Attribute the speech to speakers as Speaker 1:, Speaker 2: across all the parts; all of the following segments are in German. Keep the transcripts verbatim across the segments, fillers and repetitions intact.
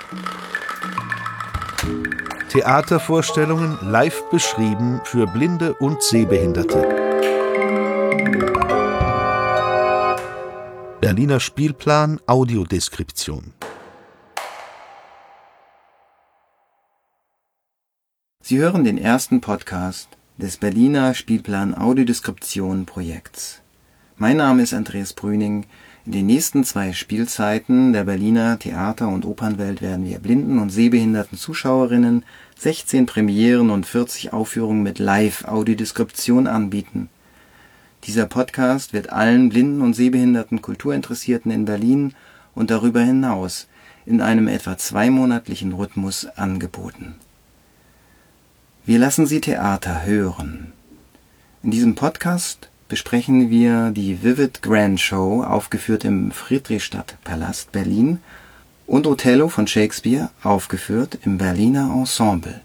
Speaker 1: Theatervorstellungen live beschrieben für Blinde und Sehbehinderte. Berliner Spielplan Audiodeskription.
Speaker 2: Sie hören den ersten Podcast des Berliner Spielplan Audiodeskription Projekts. Mein Name ist Andreas Brüning. In den nächsten zwei Spielzeiten der Berliner Theater- und Opernwelt werden wir blinden und sehbehinderten Zuschauerinnen sechzehn Premieren und vierzig Aufführungen mit Live-Audiodeskription anbieten. Dieser Podcast wird allen blinden und sehbehinderten Kulturinteressierten in Berlin und darüber hinaus in einem etwa zweimonatlichen Rhythmus angeboten. Wir lassen Sie Theater hören. In diesem Podcast besprechen wir die Vivid Grand Show, aufgeführt im Friedrichstadtpalast Berlin, und Othello von Shakespeare, aufgeführt im Berliner Ensemble.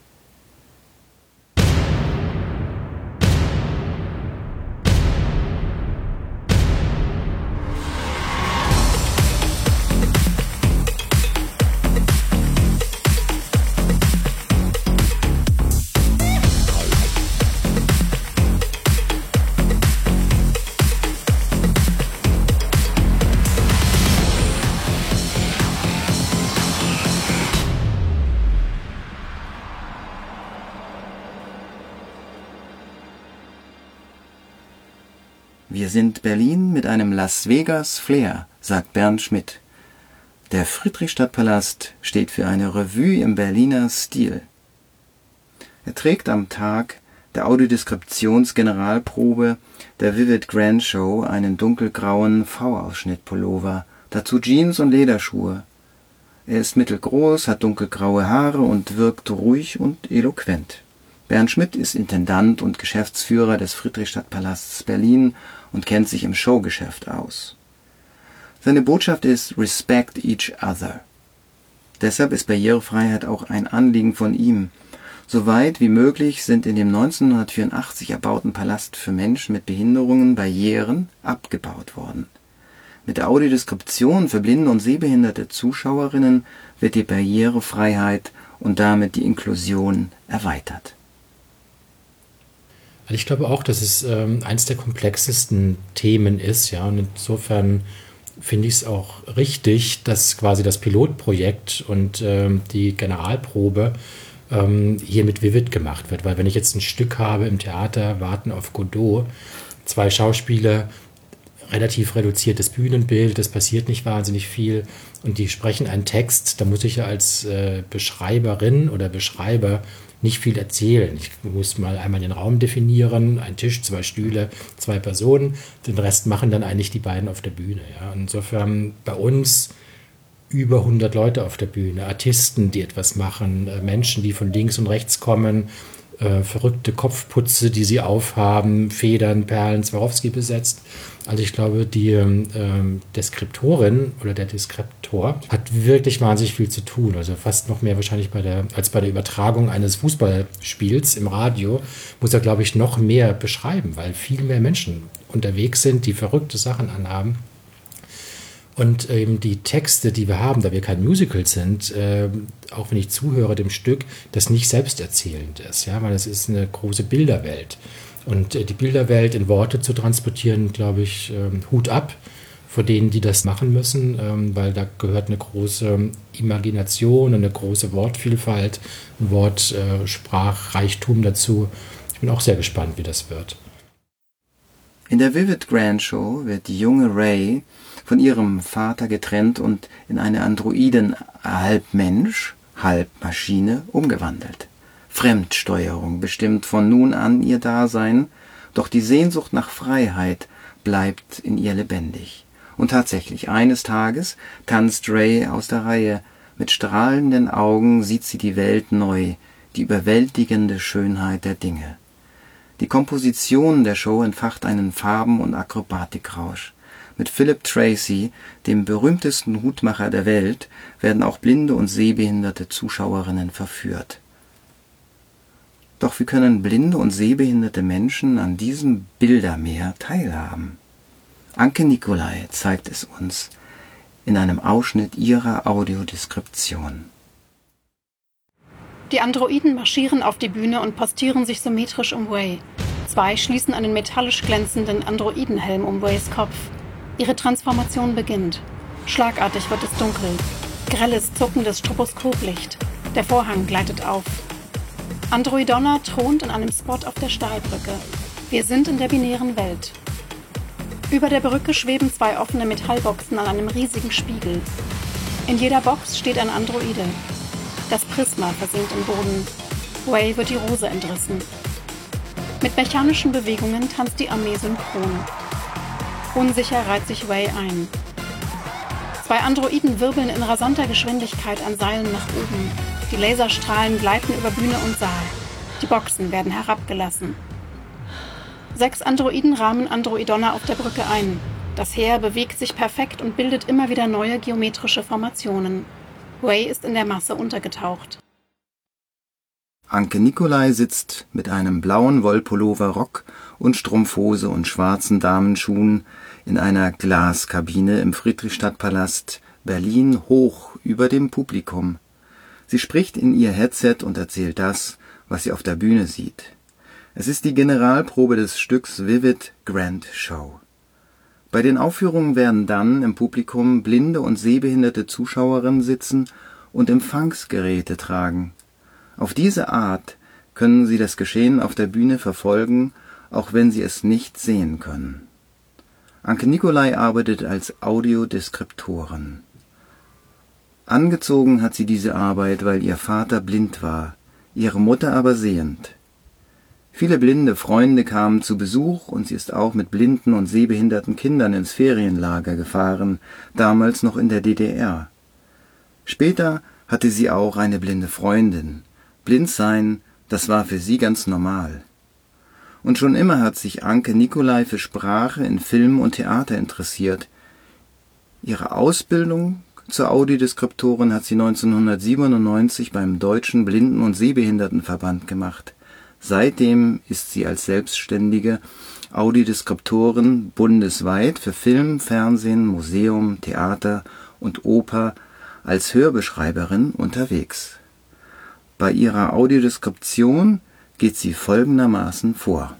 Speaker 2: Wir sind Berlin mit einem Las Vegas Flair, sagt Bernd Schmidt. Der Friedrichstadtpalast steht für eine Revue im Berliner Stil. Er trägt am Tag der Audiodeskriptions-Generalprobe der Vivid Grand Show einen dunkelgrauen V-Ausschnitt-Pullover, dazu Jeans und Lederschuhe. Er ist mittelgroß, hat dunkelgraue Haare und wirkt ruhig und eloquent. Bernd Schmidt ist Intendant und Geschäftsführer des Friedrichstadtpalasts Berlin und kennt sich im Showgeschäft aus. Seine Botschaft ist Respect each other. Deshalb ist Barrierefreiheit auch ein Anliegen von ihm. So weit wie möglich sind in dem neunzehnhundertvierundachtzig erbauten Palast für Menschen mit Behinderungen Barrieren abgebaut worden. Mit der Audiodeskription für blinde und sehbehinderte Zuschauerinnen wird die Barrierefreiheit und damit die Inklusion erweitert.
Speaker 3: Also ich glaube auch, dass es ähm, eines der komplexesten Themen ist, ja, und insofern finde ich es auch richtig, dass quasi das Pilotprojekt und ähm, die Generalprobe ähm, hier mit Vivid gemacht wird, weil wenn ich jetzt ein Stück habe im Theater, Warten auf Godot, zwei Schauspieler, relativ reduziertes Bühnenbild, es passiert nicht wahnsinnig viel und die sprechen einen Text, da muss ich ja als äh, Beschreiberin oder Beschreiber nicht viel erzählen. Ich muss mal einmal den Raum definieren, ein Tisch, zwei Stühle, zwei Personen, den Rest machen dann eigentlich die beiden auf der Bühne. Ja. Insofern bei uns über hundert Leute auf der Bühne, Artisten, die etwas machen, äh, Menschen, die von links und rechts kommen, Äh, verrückte Kopfputze, die sie aufhaben, Federn, Perlen, Swarovski besetzt. Also ich glaube, die ähm, Deskriptorin oder der Deskriptor hat wirklich wahnsinnig viel zu tun. Also fast noch mehr wahrscheinlich bei der, als bei der Übertragung eines Fußballspiels im Radio, muss er, glaube ich, noch mehr beschreiben, weil viel mehr Menschen unterwegs sind, die verrückte Sachen anhaben. Und eben die Texte, die wir haben, da wir kein Musical sind, äh, auch wenn ich zuhöre dem Stück, das nicht selbsterzählend ist, ja, weil es ist eine große Bilderwelt. Und äh, die Bilderwelt in Worte zu transportieren, glaube ich, äh, Hut ab vor denen, die das machen müssen, ähm, weil da gehört eine große Imagination, eine große Wortvielfalt, ein Wortsprachreichtum äh, dazu. Ich bin auch sehr gespannt, wie das wird.
Speaker 2: In der Vivid Grand Show wird die junge Ray von ihrem Vater getrennt und in eine Androiden halb Mensch, halb Maschine umgewandelt. Fremdsteuerung bestimmt von nun an ihr Dasein, doch die Sehnsucht nach Freiheit bleibt in ihr lebendig. Und tatsächlich, eines Tages tanzt Ray aus der Reihe. Mit strahlenden Augen sieht sie die Welt neu, die überwältigende Schönheit der Dinge. Die Komposition der Show entfacht einen Farben- und Akrobatikrausch. Mit Philip Tracy, dem berühmtesten Hutmacher der Welt, werden auch blinde und sehbehinderte Zuschauerinnen verführt. Doch wie können blinde und sehbehinderte Menschen an diesem Bildermeer teilhaben? Anke Nicolai zeigt es uns. in einem Ausschnitt ihrer Audiodeskription.
Speaker 4: Die Androiden marschieren auf die Bühne und postieren sich symmetrisch um Way. Zwei schließen einen metallisch glänzenden Androidenhelm um Ways Kopf. Ihre Transformation beginnt. Schlagartig wird es dunkel. Grelles, zuckendes Stroboskoplicht. Der Vorhang gleitet auf. Androidonna thront in einem Spot auf der Stahlbrücke. Wir sind in der binären Welt. Über der Brücke schweben zwei offene Metallboxen an einem riesigen Spiegel. In jeder Box steht ein Androide. Das Prisma versinkt im Boden. Way wird die Rose entrissen. Mit mechanischen Bewegungen tanzt die Armee synchron. Unsicher reiht sich Way ein. Zwei Androiden wirbeln in rasanter Geschwindigkeit an Seilen nach oben. Die Laserstrahlen gleiten über Bühne und Saal. Die Boxen werden herabgelassen. Sechs Androiden rahmen Androidonna auf der Brücke ein. Das Heer bewegt sich perfekt und bildet immer wieder neue geometrische Formationen. Way ist in der Masse untergetaucht.
Speaker 2: Anke Nicolai sitzt mit einem blauen Wollpullover-Rock und Strumpfhose und schwarzen Damenschuhen in einer Glaskabine im Friedrichstadtpalast Berlin hoch über dem Publikum. Sie spricht in ihr Headset und erzählt das, was sie auf der Bühne sieht. Es ist die Generalprobe des Stücks Vivid Grand Show. Bei den Aufführungen werden dann im Publikum blinde und sehbehinderte Zuschauerinnen sitzen und Empfangsgeräte tragen. Auf diese Art können sie das Geschehen auf der Bühne verfolgen, auch wenn sie es nicht sehen können. Anke Nicolai arbeitet als Audiodeskriptorin. Angezogen hat sie diese Arbeit, weil ihr Vater blind war, ihre Mutter aber sehend. Viele blinde Freunde kamen zu Besuch und sie ist auch mit blinden und sehbehinderten Kindern ins Ferienlager gefahren, damals noch in der D D R. Später hatte sie auch eine blinde Freundin. Blind sein, das war für sie ganz normal. Und schon immer hat sich Anke Nicolai für Sprache in Film und Theater interessiert. Ihre Ausbildung zur Audiodeskriptorin hat sie neunzehnhundertsiebenundneunzig beim Deutschen Blinden- und Sehbehindertenverband gemacht. Seitdem ist sie als selbstständige Audiodeskriptorin bundesweit für Film, Fernsehen, Museum, Theater und Oper als Hörbeschreiberin unterwegs. Bei ihrer Audiodeskription geht sie folgendermaßen vor.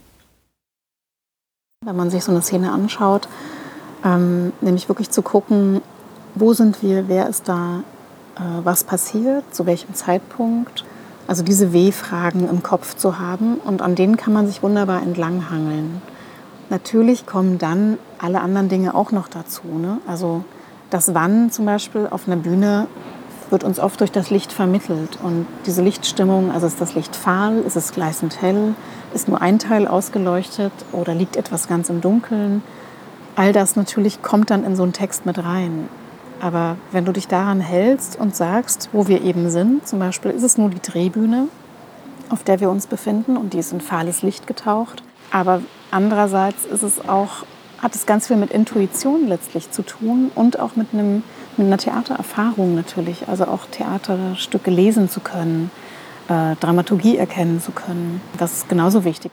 Speaker 5: Wenn man sich so eine Szene anschaut, ähm, nämlich wirklich zu gucken, wo sind wir, wer ist da, äh, was passiert, zu welchem Zeitpunkt. Also diese W-Fragen im Kopf zu haben und an denen kann man sich wunderbar entlanghangeln. Natürlich kommen dann alle anderen Dinge auch noch dazu, ne? Also das Wann zum Beispiel auf einer Bühne wird uns oft durch das Licht vermittelt. Und diese Lichtstimmung, also ist das Licht fahl, ist es gleißend hell, ist nur ein Teil ausgeleuchtet oder liegt etwas ganz im Dunkeln. All das natürlich kommt dann in so einen Text mit rein. Aber wenn du dich daran hältst und sagst, wo wir eben sind, zum Beispiel ist es nur die Drehbühne, auf der wir uns befinden und die ist in fahles Licht getaucht. Aber andererseits ist es auch, hat es ganz viel mit Intuition letztlich zu tun und auch mit, einem, mit einer Theatererfahrung natürlich. Also auch Theaterstücke lesen zu können, äh, Dramaturgie erkennen zu können. Das ist genauso wichtig.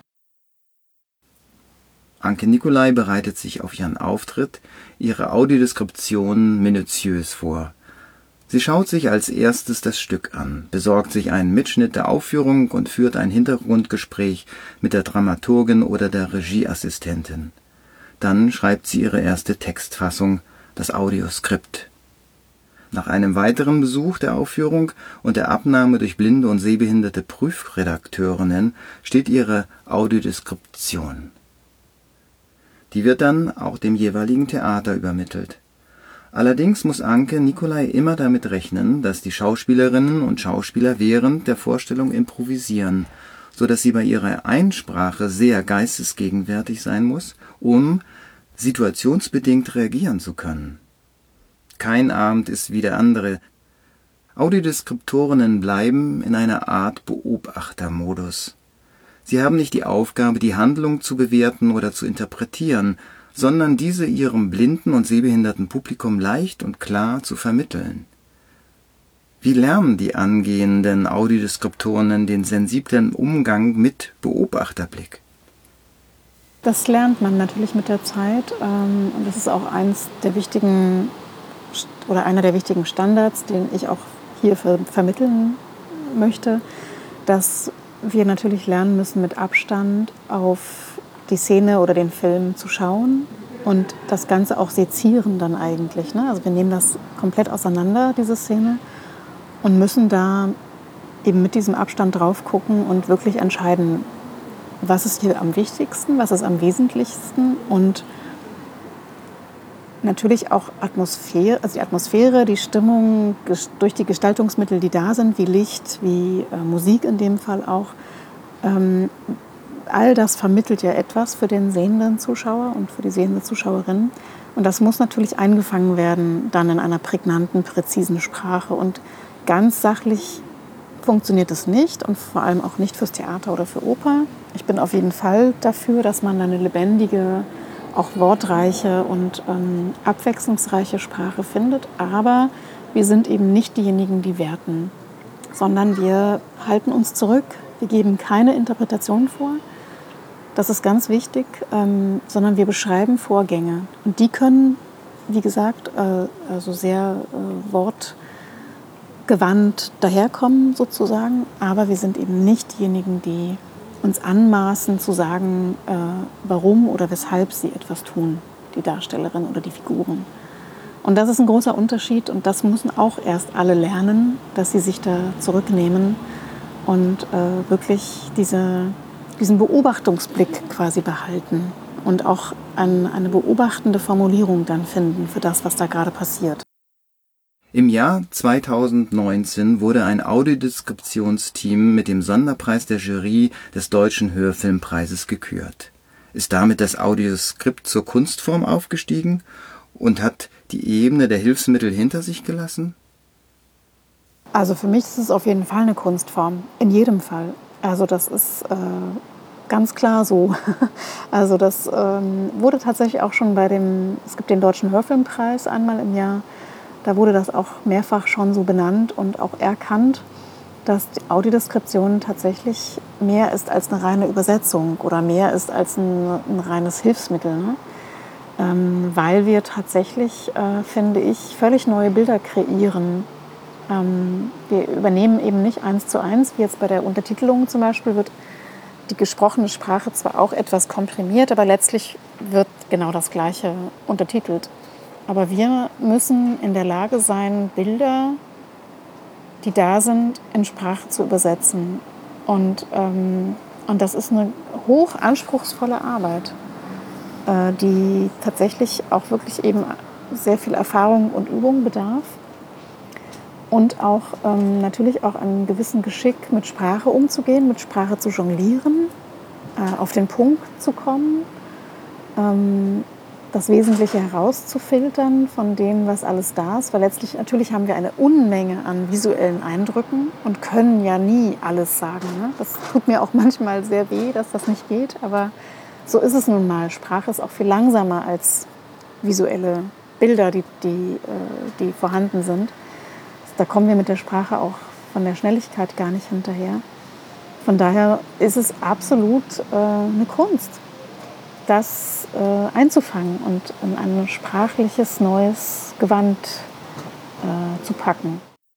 Speaker 2: Anke Nicolai bereitet sich auf ihren Auftritt, ihre Audiodeskription minutiös vor. Sie schaut sich als erstes das Stück an, besorgt sich einen Mitschnitt der Aufführung und führt ein Hintergrundgespräch mit der Dramaturgin oder der Regieassistentin. Dann schreibt sie ihre erste Textfassung, das Audioskript. Nach einem weiteren Besuch der Aufführung und der Abnahme durch blinde und sehbehinderte Prüfredakteurinnen steht ihre Audiodeskription. Die wird dann auch dem jeweiligen Theater übermittelt. Allerdings muss Anke Nicolai immer damit rechnen, dass die Schauspielerinnen und Schauspieler während der Vorstellung improvisieren, so dass sie bei ihrer Einsprache sehr geistesgegenwärtig sein muss, um situationsbedingt reagieren zu können. Kein Abend ist wie der andere. Audiodeskriptorinnen bleiben in einer Art Beobachtermodus. Sie haben nicht die Aufgabe, die Handlung zu bewerten oder zu interpretieren, sondern diese ihrem blinden und sehbehinderten Publikum leicht und klar zu vermitteln. Wie lernen die angehenden Audiodeskriptorinnen den sensiblen Umgang mit Beobachterblick?
Speaker 5: Das lernt man natürlich mit der Zeit und das ist auch eins der wichtigen oder einer der wichtigen Standards, den ich auch hier ver- vermitteln möchte, dass wir natürlich lernen müssen, mit Abstand auf die Szene oder den Film zu schauen und das Ganze auch sezieren dann eigentlich. Ne? Also wir nehmen das komplett auseinander, diese Szene, und müssen da eben mit diesem Abstand drauf gucken und wirklich entscheiden, was ist hier am wichtigsten, was ist am wesentlichsten und natürlich auch Atmosphäre, also die Atmosphäre, die Stimmung durch die Gestaltungsmittel, die da sind, wie Licht, wie äh, Musik in dem Fall auch. Ähm, all das vermittelt ja etwas für den sehenden Zuschauer und für die sehende Zuschauerin. Und das muss natürlich eingefangen werden, dann in einer prägnanten, präzisen Sprache. Und ganz sachlich funktioniert es nicht und vor allem auch nicht fürs Theater oder für Oper. Ich bin auf jeden Fall dafür, dass man eine lebendige, auch wortreiche und ähm, abwechslungsreiche Sprache findet. Aber wir sind eben nicht diejenigen, die werten, sondern wir halten uns zurück. Wir geben keine Interpretation vor. Das ist ganz wichtig, ähm, sondern wir beschreiben Vorgänge. Und die können, wie gesagt, äh, also sehr äh, wortgewandt daherkommen sozusagen. Aber wir sind eben nicht diejenigen, die uns anmaßen zu sagen, äh, warum oder weshalb sie etwas tun, die Darstellerin oder die Figuren. Und das ist ein großer Unterschied und das müssen auch erst alle lernen, dass sie sich da zurücknehmen und äh, wirklich diese, diesen Beobachtungsblick quasi behalten und auch ein, eine beobachtende Formulierung dann finden für das, was da gerade passiert.
Speaker 2: Im Jahr zweitausendneunzehn wurde ein Audiodeskriptionsteam mit dem Sonderpreis der Jury des Deutschen Hörfilmpreises gekürt. Ist damit das Audioskript zur Kunstform aufgestiegen und hat die Ebene der Hilfsmittel hinter sich gelassen?
Speaker 5: Also für mich ist es auf jeden Fall eine Kunstform, in jedem Fall. Also das ist äh, ganz klar so. Also das ähm, wurde tatsächlich auch schon bei dem, es gibt den Deutschen Hörfilmpreis einmal im Jahr, da wurde das auch mehrfach schon so benannt und auch erkannt, dass die Audiodeskription tatsächlich mehr ist als eine reine Übersetzung oder mehr ist als ein, ein reines Hilfsmittel. Ne? Ähm, weil wir tatsächlich, äh, finde ich, völlig neue Bilder kreieren. Ähm, wir übernehmen eben nicht eins zu eins, wie jetzt bei der Untertitelung zum Beispiel, wird die gesprochene Sprache zwar auch etwas komprimiert, aber letztlich wird genau das Gleiche untertitelt. Aber wir müssen in der Lage sein, Bilder, die da sind, in Sprache zu übersetzen. Und, ähm, und das ist eine hoch anspruchsvolle Arbeit, äh, die tatsächlich auch wirklich eben sehr viel Erfahrung und Übung bedarf. Und auch ähm, natürlich auch einen gewissen Geschick, mit Sprache umzugehen, mit Sprache zu jonglieren, äh, auf den Punkt zu kommen. Ähm, das Wesentliche herauszufiltern von dem, was alles da ist. Weil letztlich natürlich haben wir eine Unmenge an visuellen Eindrücken und können ja nie alles sagen. Ne? Das tut mir auch manchmal sehr weh, dass das nicht geht. Aber so ist es nun mal. Sprache ist auch viel langsamer als visuelle Bilder, die, die, die vorhanden sind. Da kommen wir mit der Sprache auch von der Schnelligkeit gar nicht hinterher. Von daher ist es absolut äh, eine Kunst, das äh, einzufangen und in ein sprachliches neues Gewand äh, zu packen.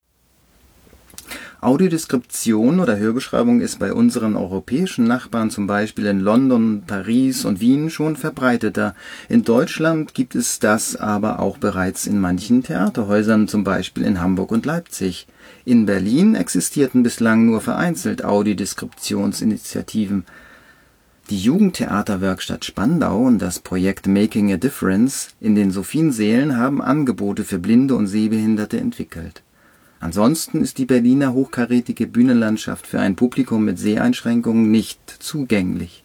Speaker 2: Audiodeskription oder Hörbeschreibung ist bei unseren europäischen Nachbarn, zum Beispiel in London, Paris und Wien, schon verbreiteter. In Deutschland gibt es das aber auch bereits in manchen Theaterhäusern, zum Beispiel in Hamburg und Leipzig. In Berlin existierten bislang nur vereinzelt Audiodeskriptionsinitiativen. Die Jugendtheaterwerkstatt Spandau und das Projekt Making a Difference in den Sophiensälen haben Angebote für Blinde und Sehbehinderte entwickelt. Ansonsten ist die Berliner hochkarätige Bühnenlandschaft für ein Publikum mit Seheinschränkungen nicht zugänglich.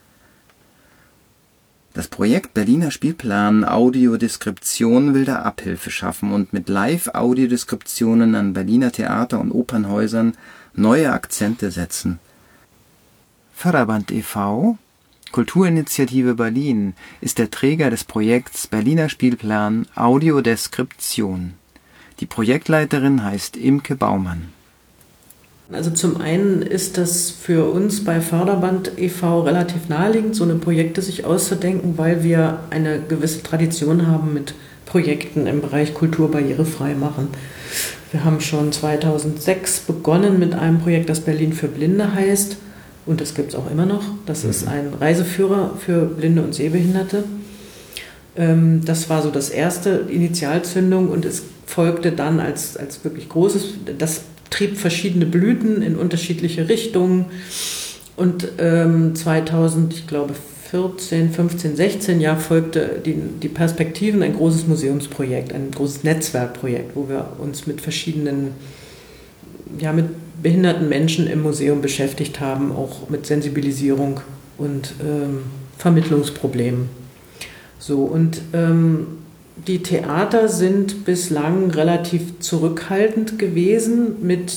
Speaker 2: Das Projekt Berliner Spielplan Audiodeskription will da Abhilfe schaffen und mit Live-Audiodeskriptionen an Berliner Theater- und Opernhäusern neue Akzente setzen. Förderband e V, Kulturinitiative Berlin, ist der Träger des Projekts Berliner Spielplan Audiodeskription. Die Projektleiterin heißt Imke Baumann.
Speaker 6: Also zum einen ist das für uns bei Förderband e V relativ naheliegend, so eine Projekte sich auszudenken, weil wir eine gewisse Tradition haben mit Projekten im Bereich Kultur barrierefrei machen. Wir haben schon zweitausendsechs begonnen mit einem Projekt, das Berlin für Blinde heißt. Und das gibt es auch immer noch. Das mhm. ist ein Reiseführer für Blinde und Sehbehinderte. Ähm, das war so das erste Initialzündung und es folgte dann als, als wirklich großes, das trieb verschiedene Blüten in unterschiedliche Richtungen. Und ähm, zweitausend, ich glaube vierzehn, fünfzehn, sechzehn Jahr folgte die, die Perspektiven, ein großes Museumsprojekt, ein großes Netzwerkprojekt, wo wir uns mit verschiedenen, ja, mit behinderten Menschen im Museum beschäftigt haben, auch mit Sensibilisierung und ähm, Vermittlungsproblemen. So, und ähm, die Theater sind bislang relativ zurückhaltend gewesen mit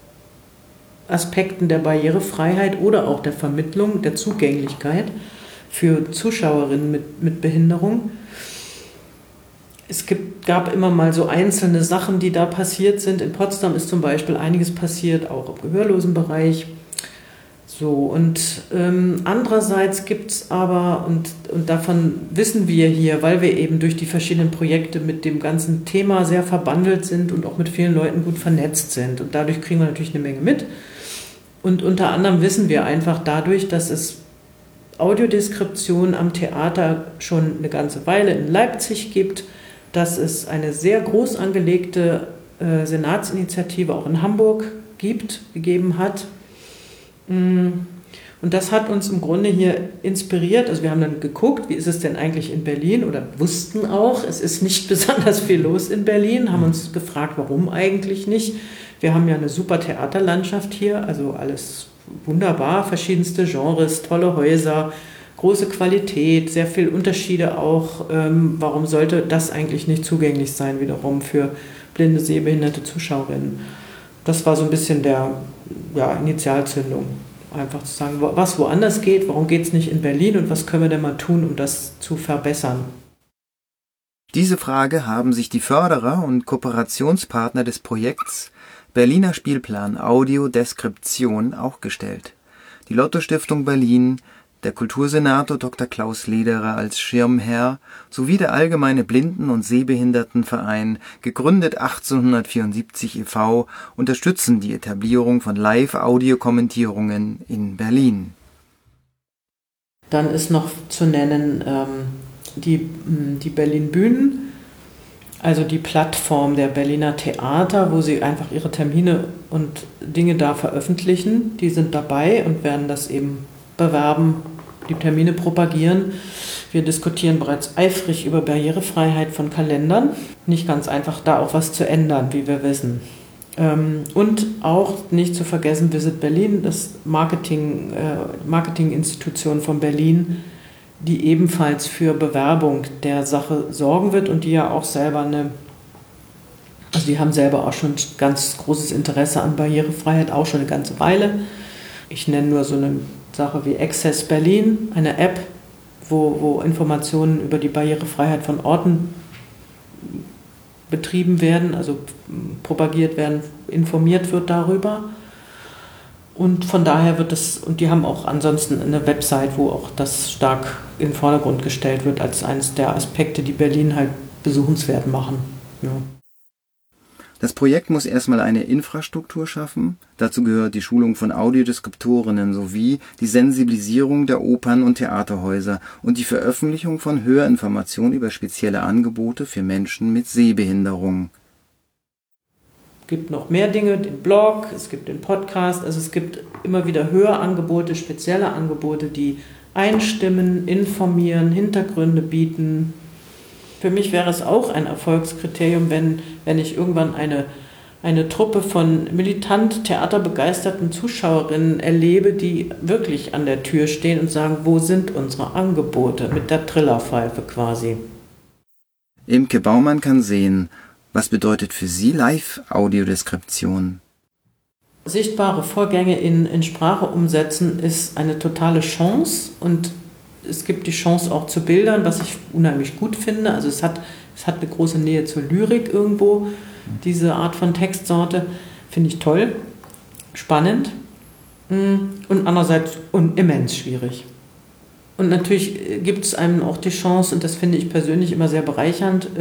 Speaker 6: Aspekten der Barrierefreiheit oder auch der Vermittlung, der Zugänglichkeit für Zuschauerinnen mit, mit Behinderung. Es gibt, gab immer mal so einzelne Sachen, die da passiert sind. In Potsdam ist zum Beispiel einiges passiert, auch im Gehörlosenbereich. So, und ähm, andererseits gibt es aber, und, und davon wissen wir hier, weil wir eben durch die verschiedenen Projekte mit dem ganzen Thema sehr verbandelt sind und auch mit vielen Leuten gut vernetzt sind. Und dadurch kriegen wir natürlich eine Menge mit. Und unter anderem wissen wir einfach dadurch, dass es Audiodeskription am Theater schon eine ganze Weile in Leipzig gibt, dass es eine sehr groß angelegte äh, Senatsinitiative auch in Hamburg gibt, gegeben hat. Und das hat uns im Grunde hier inspiriert. Also wir haben dann geguckt, wie ist es denn eigentlich in Berlin, oder wussten auch, es ist nicht besonders viel los in Berlin, haben uns gefragt, warum eigentlich nicht. Wir haben ja eine super Theaterlandschaft hier, also alles wunderbar, verschiedenste Genres, tolle Häuser, große Qualität, sehr viele Unterschiede auch. Ähm, warum sollte das eigentlich nicht zugänglich sein wiederum für blinde, sehbehinderte Zuschauerinnen? Das war so ein bisschen der ja, Initialzündung. Einfach zu sagen, was woanders geht, warum geht es nicht in Berlin und was können wir denn mal tun, um das zu verbessern?
Speaker 2: Diese Frage haben sich die Förderer und Kooperationspartner des Projekts Berliner Spielplan Audiodeskription auch gestellt. Die Lotto-Stiftung Berlin, der Kultursenator Doktor Klaus Lederer als Schirmherr sowie der Allgemeine Blinden- und Sehbehindertenverein, gegründet achtzehnhundertvierundsiebzig e V, unterstützen die Etablierung von Live-Audio-Kommentierungen in Berlin.
Speaker 6: Dann ist noch zu nennen ähm, die, die Berlin Bühnen, also die Plattform der Berliner Theater, wo sie einfach ihre Termine und Dinge da veröffentlichen. Die sind dabei und werden das eben bewerben, die Termine propagieren. Wir diskutieren bereits eifrig über Barrierefreiheit von Kalendern. Nicht ganz einfach, da auch was zu ändern, wie wir wissen. Und auch nicht zu vergessen Visit Berlin, das Marketing, Marketinginstitution von Berlin, die ebenfalls für Bewerbung der Sache sorgen wird und die ja auch selber eine, also die haben selber auch schon ganz großes Interesse an Barrierefreiheit, auch schon eine ganze Weile. Ich nenne nur so eine Sache wie Access Berlin, eine App, wo, wo Informationen über die Barrierefreiheit von Orten betrieben werden, also propagiert werden, informiert wird darüber. Und von daher wird es, und die haben auch ansonsten eine Website, wo auch das stark in den Vordergrund gestellt wird, als eines der Aspekte, die Berlin halt besuchenswert machen. Ja.
Speaker 2: Das Projekt muss erstmal eine Infrastruktur schaffen. Dazu gehört die Schulung von Audiodeskriptorinnen sowie die Sensibilisierung der Opern- und Theaterhäuser und die Veröffentlichung von Hörinformationen über spezielle Angebote für Menschen mit Sehbehinderung.
Speaker 6: Es gibt noch mehr Dinge, den Blog, es gibt den Podcast, also es gibt immer wieder Hörangebote, spezielle Angebote, die einstimmen, informieren, Hintergründe bieten. Für mich wäre es auch ein Erfolgskriterium, wenn, wenn ich irgendwann eine, eine Truppe von militant theaterbegeisterten Zuschauerinnen erlebe, die wirklich an der Tür stehen und sagen, wo sind unsere Angebote, mit der Trillerpfeife quasi.
Speaker 2: Imke Baumann kann sehen, was bedeutet für sie Live-Audiodeskription?
Speaker 6: Sichtbare Vorgänge in, in Sprache umsetzen ist eine totale Chance und es gibt die Chance auch zu Bildern, was ich unheimlich gut finde. Also es hat, es hat eine große Nähe zur Lyrik irgendwo, diese Art von Textsorte. Finde ich toll, spannend und andererseits immens schwierig. Und natürlich gibt es einem auch die Chance, und das finde ich persönlich immer sehr bereichernd,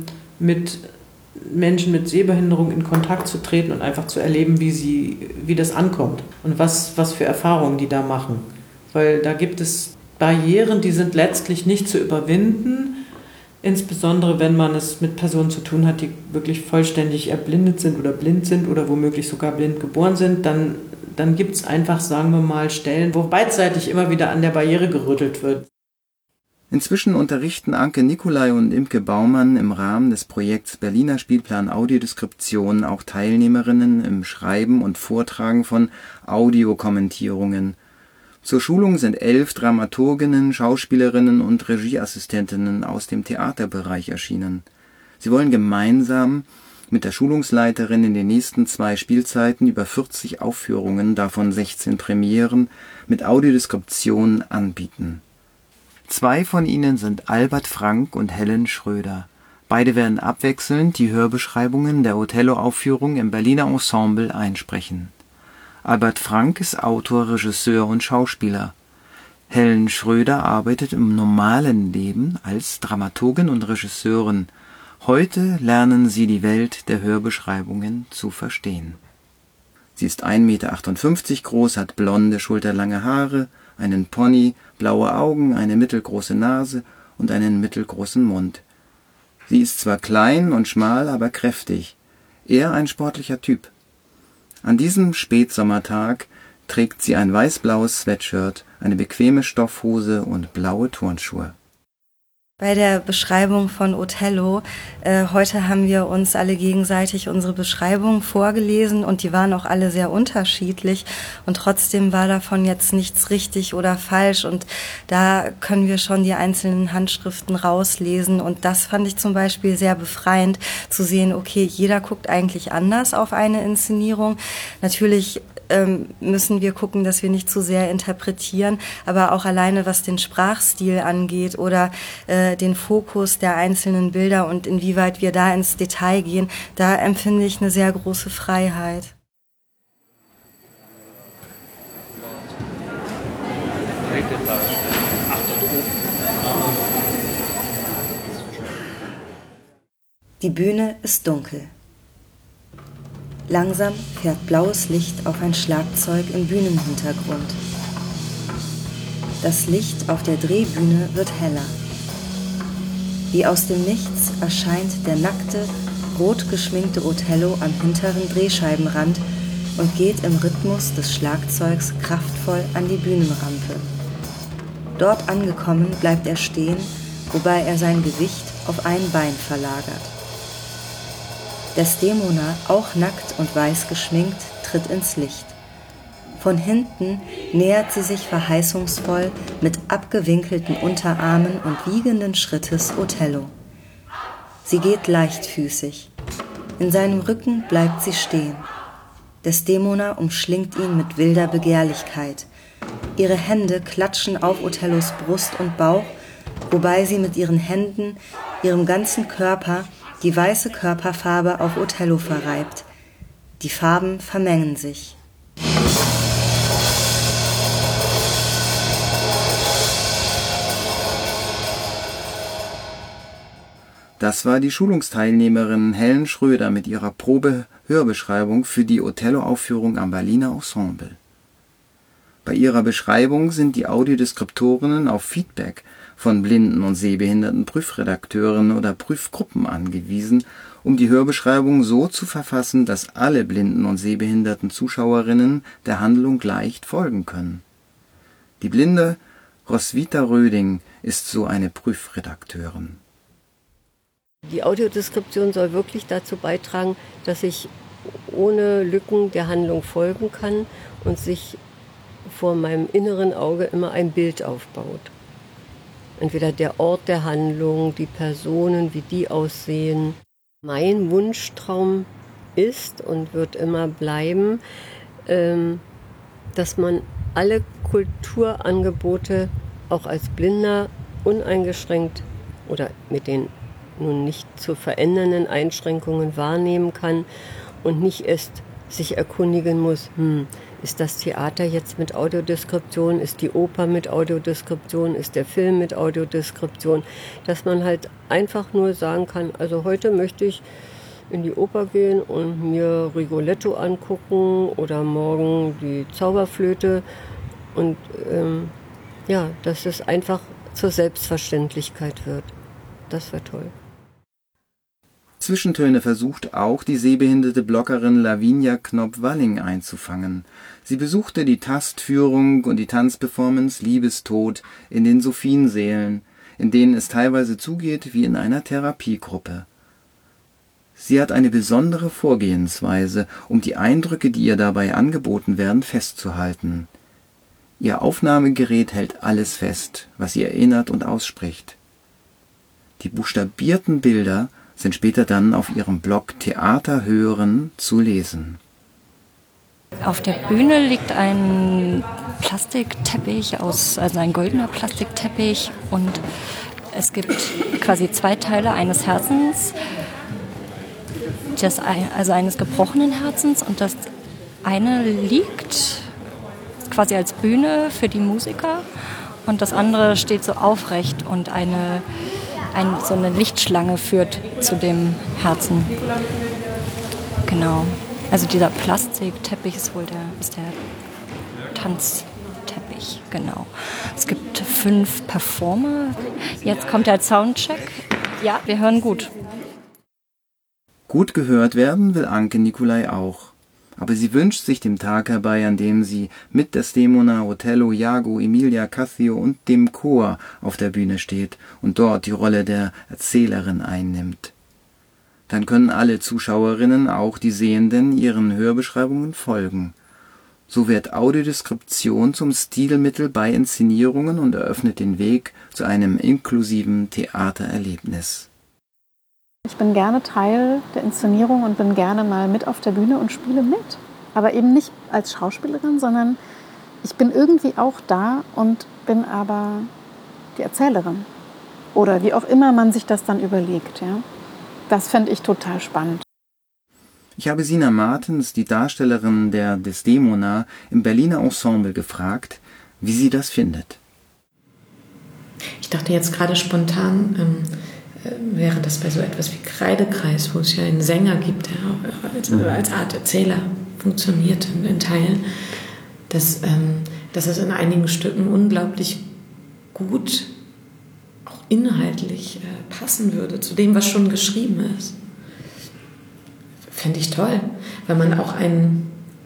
Speaker 6: mit Menschen mit Sehbehinderung in Kontakt zu treten und einfach zu erleben, wie, sie, wie das ankommt und was, was für Erfahrungen die da machen. Weil da gibt es Barrieren, die sind letztlich nicht zu überwinden, insbesondere wenn man es mit Personen zu tun hat, die wirklich vollständig erblindet sind oder blind sind oder womöglich sogar blind geboren sind, dann, dann gibt es einfach, sagen wir mal, Stellen, wo beidseitig immer wieder an der Barriere gerüttelt wird.
Speaker 2: Inzwischen unterrichten Anke Nicolai und Imke Baumann im Rahmen des Projekts Berliner Spielplan Audiodeskription auch Teilnehmerinnen im Schreiben und Vortragen von Audiokommentierungen. Zur Schulung sind elf Dramaturginnen, Schauspielerinnen und Regieassistentinnen aus dem Theaterbereich erschienen. Sie wollen gemeinsam mit der Schulungsleiterin in den nächsten zwei Spielzeiten über vierzig Aufführungen, davon sechzehn Premieren, mit Audiodeskription anbieten. Zwei von ihnen sind Albert Frank und Helen Schröder. Beide werden abwechselnd die Hörbeschreibungen der Othello-Aufführung im Berliner Ensemble einsprechen. Albert Frank ist Autor, Regisseur und Schauspieler. Helen Schröder arbeitet im normalen Leben als Dramaturgin und Regisseurin. Heute lernen sie die Welt der Hörbeschreibungen zu verstehen. Sie ist ein Meter achtundfünfzig groß, hat blonde, schulterlange Haare, einen Pony, blaue Augen, eine mittelgroße Nase und einen mittelgroßen Mund. Sie ist zwar klein und schmal, aber kräftig. Eher ein sportlicher Typ. An diesem Spätsommertag trägt sie ein weiß-blaues Sweatshirt, eine bequeme Stoffhose und blaue Turnschuhe.
Speaker 7: Bei der Beschreibung von Othello, äh, heute haben wir uns alle gegenseitig unsere Beschreibungen vorgelesen und die waren auch alle sehr unterschiedlich und trotzdem war davon jetzt nichts richtig oder falsch und da können wir schon die einzelnen Handschriften rauslesen und das fand ich zum Beispiel sehr befreiend zu sehen, okay, jeder guckt eigentlich anders auf eine Inszenierung. Natürlich ähm, müssen wir gucken, dass wir nicht zu sehr interpretieren, aber auch alleine was den Sprachstil angeht oder äh, den Fokus der einzelnen Bilder und inwieweit wir da ins Detail gehen, da empfinde ich eine sehr große Freiheit. Die Bühne ist dunkel. Langsam fährt blaues Licht auf ein Schlagzeug im Bühnenhintergrund. Das Licht auf der Drehbühne wird heller. Wie aus dem Nichts erscheint der nackte, rot geschminkte Othello am hinteren Drehscheibenrand und geht im Rhythmus des Schlagzeugs kraftvoll an die Bühnenrampe. Dort angekommen bleibt er stehen, wobei er sein Gewicht auf ein Bein verlagert. Desdemona, auch nackt und weiß geschminkt, tritt ins Licht. Von hinten nähert sie sich verheißungsvoll mit abgewinkelten Unterarmen und wiegenden Schrittes Othello. Sie geht leichtfüßig. In seinem Rücken bleibt sie stehen. Desdemona umschlingt ihn mit wilder Begehrlichkeit. Ihre Hände klatschen auf Othellos Brust und Bauch, wobei sie mit ihren Händen, ihrem ganzen Körper, die weiße Körperfarbe auf Othello verreibt. Die Farben vermengen sich.
Speaker 2: Das war die Schulungsteilnehmerin Helen Schröder mit ihrer Probe-Hörbeschreibung für die Othello-Aufführung am Berliner Ensemble. Bei ihrer Beschreibung sind die Audiodeskriptorinnen auf Feedback von blinden und sehbehinderten Prüfredakteuren oder Prüfgruppen angewiesen, um die Hörbeschreibung so zu verfassen, dass alle blinden und sehbehinderten Zuschauerinnen der Handlung leicht folgen können. Die blinde Roswitha Röding ist so eine Prüfredakteurin.
Speaker 8: Die Audiodeskription soll wirklich dazu beitragen, dass ich ohne Lücken der Handlung folgen kann und sich vor meinem inneren Auge immer ein Bild aufbaut. Entweder der Ort der Handlung, die Personen, wie die aussehen. Mein Wunschtraum ist und wird immer bleiben, dass man alle Kulturangebote auch als Blinder uneingeschränkt oder mit den nun nicht zu verändernden Einschränkungen wahrnehmen kann und nicht erst sich erkundigen muss, hm, ist das Theater jetzt mit Audiodeskription, ist die Oper mit Audiodeskription, ist der Film mit Audiodeskription, dass man halt einfach nur sagen kann, also heute möchte ich in die Oper gehen und mir Rigoletto angucken oder morgen die Zauberflöte und ähm, ja, dass es einfach zur Selbstverständlichkeit wird. Das wäre toll.
Speaker 2: Zwischentöne versucht auch die sehbehinderte Bloggerin Lavinia Knopp-Walling einzufangen. Sie besuchte die Tastführung und die Tanzperformance Liebestod in den Sophiensälen, in denen es teilweise zugeht wie in einer Therapiegruppe. Sie hat eine besondere Vorgehensweise, um die Eindrücke, die ihr dabei angeboten werden, festzuhalten. Ihr Aufnahmegerät hält alles fest, was sie erinnert und ausspricht. Die buchstabierten Bilder sind später dann auf ihrem Blog Theater hören zu lesen.
Speaker 9: Auf der Bühne liegt ein Plastikteppich aus, also ein goldener Plastikteppich, und es gibt quasi zwei Teile eines Herzens, das, also eines gebrochenen Herzens, und das eine liegt quasi als Bühne für die Musiker und das andere steht so aufrecht und eine Ein, so eine Lichtschlange führt zu dem Herzen. Genau. Also dieser Plastikteppich ist wohl der, ist der Tanzteppich. Genau. Es gibt fünf Performer. Jetzt kommt der Soundcheck. Ja, wir hören gut.
Speaker 2: Gut gehört werden will Anke Nicolai auch. Aber sie wünscht sich den Tag herbei, an dem sie mit Desdemona, Othello, Iago, Emilia, Cassio und dem Chor auf der Bühne steht und dort die Rolle der Erzählerin einnimmt. Dann können alle Zuschauerinnen, auch die Sehenden, ihren Hörbeschreibungen folgen. So wird Audiodeskription zum Stilmittel bei Inszenierungen und eröffnet den Weg zu einem inklusiven Theatererlebnis.
Speaker 5: Ich bin gerne Teil der Inszenierung und bin gerne mal mit auf der Bühne und spiele mit. Aber eben nicht als Schauspielerin, sondern ich bin irgendwie auch da und bin aber die Erzählerin. Oder wie auch immer man sich das dann überlegt. Ja? Das fände ich total spannend.
Speaker 2: Ich habe Sina Martens, die Darstellerin der Desdemona, im Berliner Ensemble gefragt, wie sie das findet.
Speaker 10: Ich dachte jetzt gerade spontan, ähm, wäre das bei so etwas wie Kreidekreis, wo es ja einen Sänger gibt, der als, als Art Erzähler funktioniert in, in Teilen, dass, ähm, dass es in einigen Stücken unglaublich gut, auch inhaltlich äh, passen würde zu dem, was schon geschrieben ist. Fände ich toll, weil man auch einen...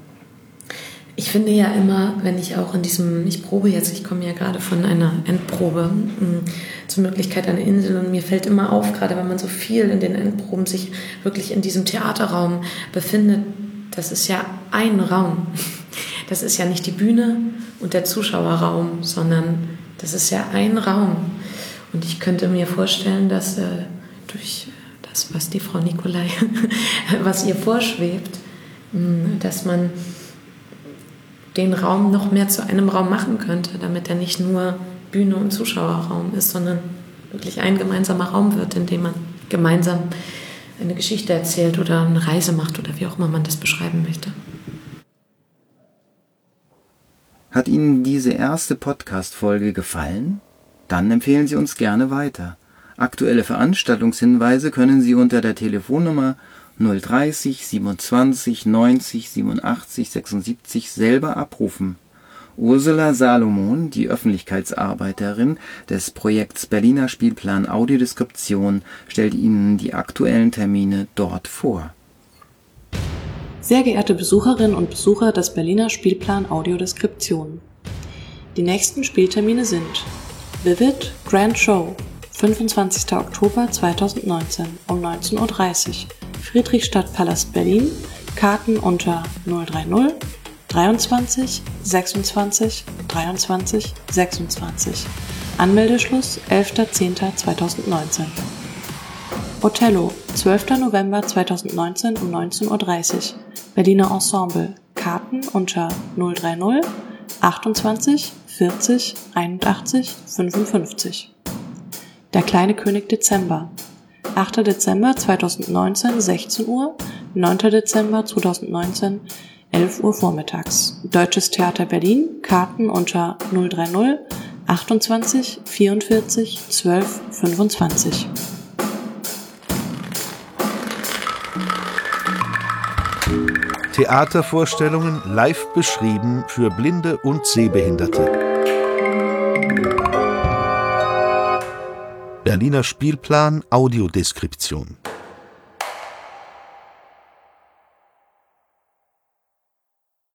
Speaker 10: Ich finde ja immer, wenn ich auch in diesem, ich probe jetzt, ich komme ja gerade von einer Endprobe mh, zur Möglichkeit einer Insel und mir fällt immer auf, gerade wenn man so viel in den Endproben sich wirklich in diesem Theaterraum befindet, das ist ja ein Raum. Das ist ja nicht die Bühne und der Zuschauerraum, sondern das ist ja ein Raum. Und ich könnte mir vorstellen, dass äh, durch das, was die Frau Nicolai, was ihr vorschwebt, mh, dass man den Raum noch mehr zu einem Raum machen könnte, damit er nicht nur Bühne und Zuschauerraum ist, sondern wirklich ein gemeinsamer Raum wird, in dem man gemeinsam eine Geschichte erzählt oder eine Reise macht oder wie auch immer man das beschreiben möchte.
Speaker 2: Hat Ihnen diese erste Podcast-Folge gefallen? Dann empfehlen Sie uns gerne weiter. Aktuelle Veranstaltungshinweise können Sie unter der Telefonnummer null dreißig siebenundzwanzig neunzig siebenundachtzig sechsundsiebzig selber abrufen. Ursula Salomon, die Öffentlichkeitsarbeiterin des Projekts Berliner Spielplan Audiodeskription, stellt Ihnen die aktuellen Termine dort vor.
Speaker 11: Sehr geehrte Besucherinnen und Besucher des Berliner Spielplan Audiodeskription. Die nächsten Spieltermine sind Vivid Grand Show, fünfundzwanzigster Oktober zweitausendneunzehn um neunzehn Uhr dreißig, Friedrichstadtpalast Berlin, Karten unter null dreißig dreiundzwanzig sechsundzwanzig dreiundzwanzig sechsundzwanzig. Anmeldeschluss elfter zehnter zweitausendneunzehn. Othello, zwölfter November zweitausendneunzehn um neunzehn Uhr dreißig, Berliner Ensemble, Karten unter null dreißig achtundzwanzig vierzig einundachtzig fünfundfünfzig. Der kleine König Dezember, achter Dezember zweitausendneunzehn sechzehn Uhr, neunter Dezember zweitausendneunzehn elf Uhr vormittags. Deutsches Theater Berlin, Karten unter null drei null achtundzwanzig vierundvierzig zwölf fünfundzwanzig.
Speaker 1: Theatervorstellungen live beschrieben für Blinde und Sehbehinderte. Berliner Spielplan Audiodeskription.